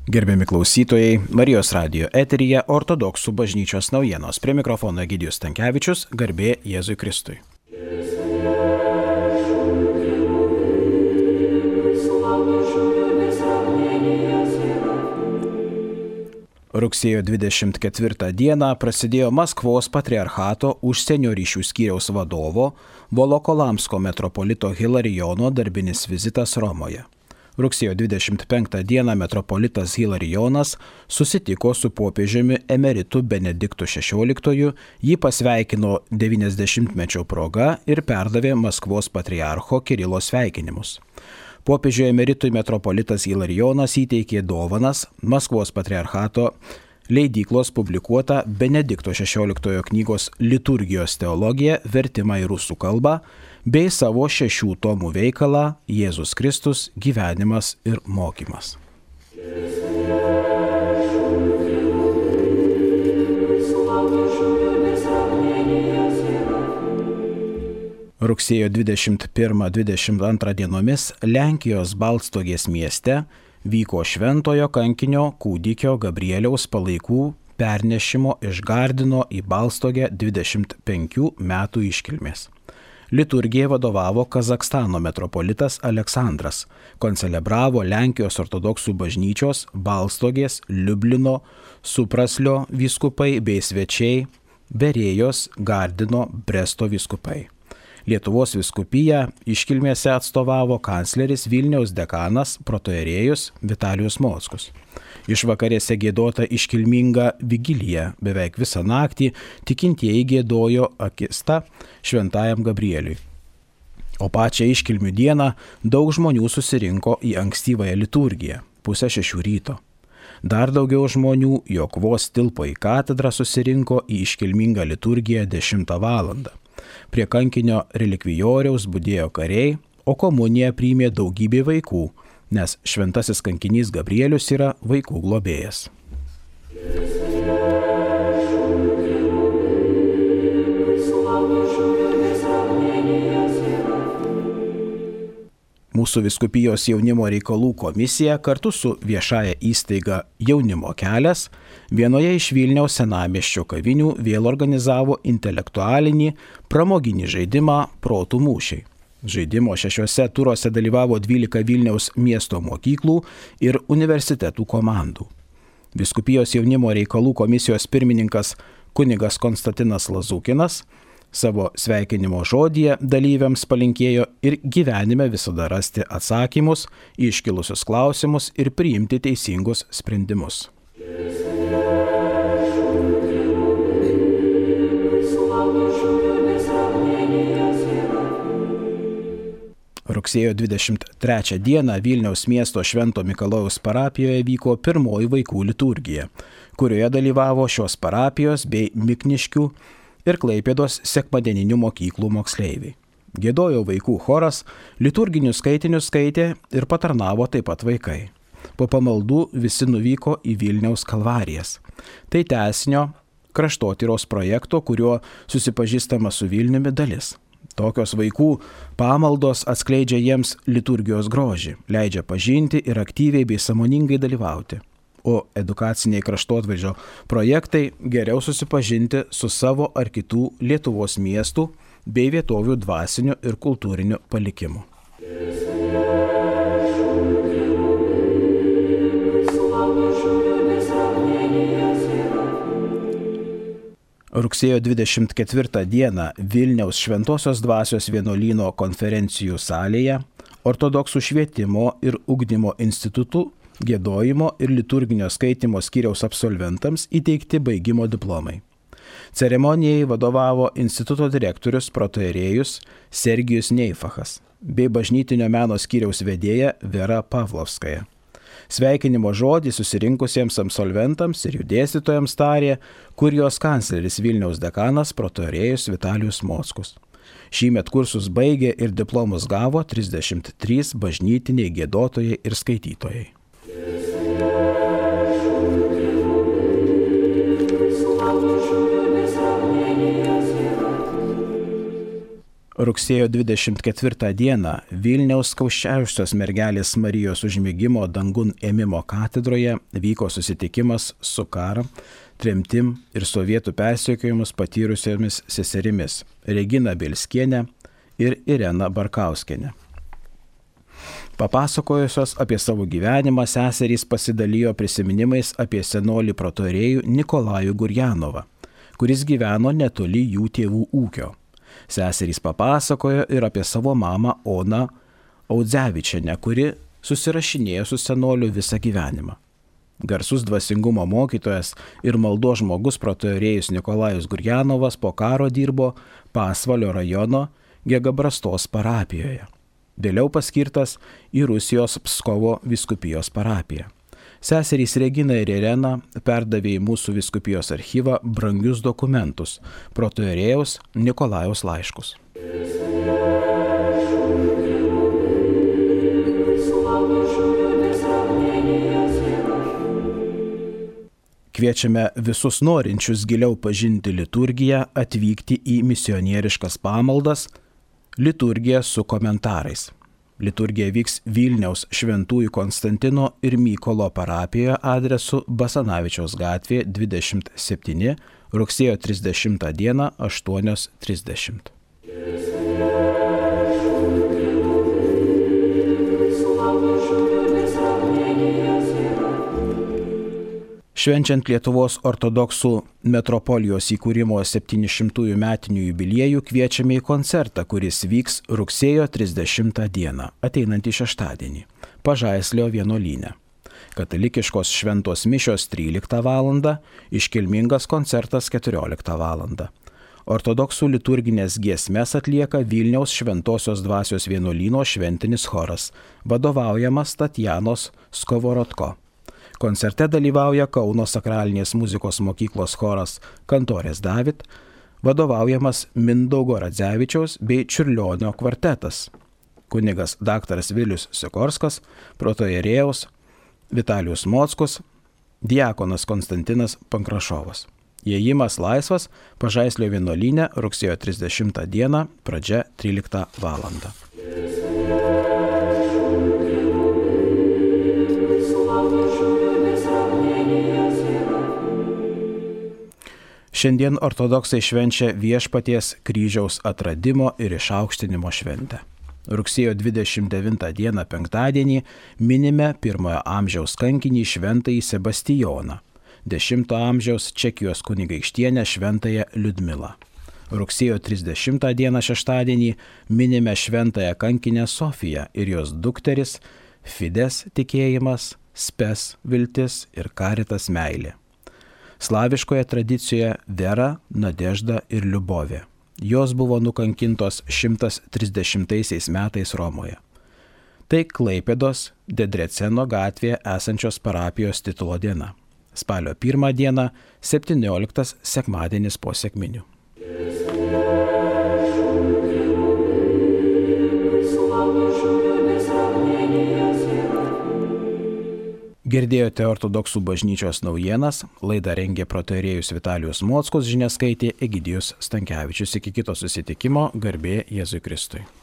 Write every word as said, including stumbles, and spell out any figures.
Gerbiami klausytojai, Marijos radijo eteryje ortodoksų bažnyčios naujienos. Prie mikrofono Egidijus Stankevičius, garbė Jėzui Kristui. Rugsėjo dvidešimt ketvirtą dieną prasidėjo Maskvos patriarchato užsienio ryšių skyriaus vadovo Volokolamsko metropolito Hilarijono darbinis vizitas Romoje. Rugsėjo dvidešimt penktą dieną metropolitas Hilarijonas susitiko su popiežiumi emeritu Benediktu šešioliktuoju, jį pasveikino devyniasdešimtmečio proga ir perdavė Maskvos patriarcho Kirilo sveikinimus. Popiežiui emeritui metropolitas Hilarijonas įteikė dovanas Maskvos patriarchato leidyklos publikuotą Benedikto šešioliktojo knygos Liturgijos teologija vertimą į rusų kalbą bei savo šešių tomų veikalą Jėzus Kristus, gyvenimas ir mokymas. Rugsėjo dvidešimt pirmą dvidešimt antrą dienomis Lenkijos Balstogės mieste vyko šventojo kankinio kūdikio Gabrieliaus palaikų pernešimo iš Gardino į Balstogę dvidešimt penkių metų iškilmės. Liturgijai vadovavo Kazakstano metropolitas Aleksandras, koncelebravo Lenkijos ortodoksų bažnyčios, Balstogės, Liublino, Supraslio vyskupai bei svečiai, Berėjos, Gardino, Bresto vyskupai. Lietuvos vyskupiją iškilmėse atstovavo kancleris Vilniaus dekanas protoierėjus Vitalijus Mockus. Išvakarėse giedota iškilminga vigilija, beveik visą naktį tikintieji giedojo akistą šventajam Gabrieliui. O pačią iškilmių dieną daug žmonių susirinko į ankstyvąją liturgiją, pusę šešių ryto. Dar daugiau žmonių, jog vos tilpo į katedrą, susirinko į iškilmingą liturgiją dešimtą valandą. Prie kankinio relikvijoriaus budėjo kariai, o komuniją priėmė daugybė vaikų, nes šventasis kankinys Gabrielius yra vaikų globėjas. Mūsų vyskupijos jaunimo reikalų komisija kartu su viešąja įstaiga Jaunimo kelias vienoje iš Vilniaus senamiesčio kavinių vėl organizavo intelektualinį pramoginį žaidimą Protų mūšiai. Žaidimo šešiuose turuose dalyvavo dvylika Vilniaus miesto mokyklų ir universitetų komandų. Vyskupijos jaunimo reikalų komisijos pirmininkas kunigas Konstantinas Lazukinas savo sveikinimo žodyje dalyviams palinkėjo ir gyvenime visada rasti atsakymus į iškilusius klausimus ir priimti teisingus sprendimus. Rugsėjo dvidešimt trečią dieną Vilniaus miesto Švento Mikalojaus parapijoje vyko pirmoji vaikų liturgija, kurioje dalyvavo šios parapijos bei Mikniškių ir Klaipėdos sekmadieninių mokyklų moksleiviai. Giedojo vaikų choras, liturginius skaitinius skaitė ir patarnavo taip pat vaikai. Po pamaldų visi nuvyko į Vilniaus kalvarijas. Tai tęsinio kraštotyros projekto, kuriuo susipažįstama su Vilniumi dalis. Tokios vaikų pamaldos atskleidžia jiems liturgijos grožį, leidžia pažinti ir aktyviai bei sąmoningai dalyvauti. O edukaciniai kraštotvaizdžio projektai geriau susipažinti su savo ar kitų Lietuvos miestų bei vietovių dvasiniu ir kultūriniu palikimu. Rugsėjo dvidešimt ketvirtą dieną Vilniaus Šventosios dvasios vienuolyno konferencijų salėje ortodoksų švietimo ir ugdymo institutų giedojimo ir liturginio skaitymo skyriaus absolventams įteikti baigimo diplomai. Ceremonijai vadovavo instituto direktorius protoierėjus Sergijus Neifachas bei bažnytinio meno skyriaus vedėja Vera Pavlovskaja. Sveikinimo žodį susirinkusiems absolventams ir jų dėstytojams tarė kurijos kancleris Vilniaus dekanas protoierėjus Vitalijus Mockus. Šįmet kursus baigė ir diplomus gavo trisdešimt trys bažnytiniai giedotojai ir skaitytojai. Rugsėjo dvidešimt ketvirtą dieną Vilniaus Kauščiausios mergelės Marijos užmigimo dangun ėmimo katedroje vyko susitikimas su karą, tremtim ir sovietų persekiojimus patyrusiomis seserimis Regina Bielskienė ir Irena Barkauskienė. Papasakojusios apie savo gyvenimą, seserys pasidalijo prisiminimais apie senolį protorėjų Nikolajų Gurjanovą, kuris gyveno netoli jų tėvų ūkio. Seserys papasakojo ir apie savo mamą Oną Audzevičienę, kuri susirašinėjo su senoliu visą gyvenimą. Garsus dvasingumo mokytojas ir maldos žmogus protorėjus Nikolajus Gurjanovas po karo dirbo Pasvalio rajono Gegabrastos parapijoje. Vėliau paskirtas į Rusijos Pskovo vyskupijos parapiją. Seserys Regina ir Irena perdavė į mūsų vyskupijos archyvą brangius dokumentus, protoierėjaus Nikolajaus laiškus. Kviečiame visus norinčius giliau pažinti liturgiją atvykti į misionieriškas pamaldas, liturgija su komentarais. Liturgija vyks Vilniaus Šventųjų Konstantino ir Mykolo parapijoje adresu Basanavičiaus gatvė dvidešimt septyni, rugsėjo trisdešimtą dieną aštuonios trisdešimt. Švenčiant Lietuvos ortodoksų metropolijos įkūrimo septynišimtųjų metinių jubiliejų kviečiame į koncertą, kuris vyks rugsėjo trisdešimtą dieną, ateinantį šeštadienį, Pažaislio vienuolyne. Katalikiškos šventos mišios tryliktą valandą, iškilmingas koncertas keturioliktą valandą. Ortodoksų liturginės giesmes atlieka Vilniaus Šventosios dvasios vienuolyno šventinis choras, vadovaujamas Tatjanos Skovorodko. Koncerte dalyvauja Kauno sakralinės muzikos mokyklos choras Kantorės David, vadovaujamas Mindaugo Radzevičiaus bei Čiurlionio kvartetas. Kunigas daktaras Vilius Sikorskas, protoierėjaus Vitalijus Mockus, diakonas Konstantinas Pankrašovas. Įėjimas laisvas, Pažaislio vienuolyne rugsėjo trisdešimtą dieną, pradžia tryliktą valandą. Šiandien ortodoksai švenčia Viešpaties kryžiaus atradimo ir išaukštinimo šventę. Rugsėjo dvidešimt devintą dieną penktadienį minime pirmojo amžiaus kankinį šventąjį Sebastijoną, dešimto amžiaus Čekijos kunigaikštienę šventąją Liudmilą. Rugsėjo trisdešimtą dieną šeštadienį minime šventąją kankinę Sofiją ir jos dukteris Fides tikėjimas, Spes viltis ir Karitas meilė. Slaviškoje tradicijoje Vera, Nadežda ir Liubovė. Jos buvo nukankintos šimtas trisdešimtaisiais metais Romoje. Tai Klaipėdos Dedreceno gatvėje esančios parapijos titulo diena. Spalio pirmą dieną, septynioliktas sekmadienis po sekminių. Girdėjote ortodoksų bažnyčios naujienas, laidą rengė protoierėjus Vitalijus Mockus, žinias skaitė Egidijus Stankevičius. Iki kito susitikimo, garbė Jėzui Kristui.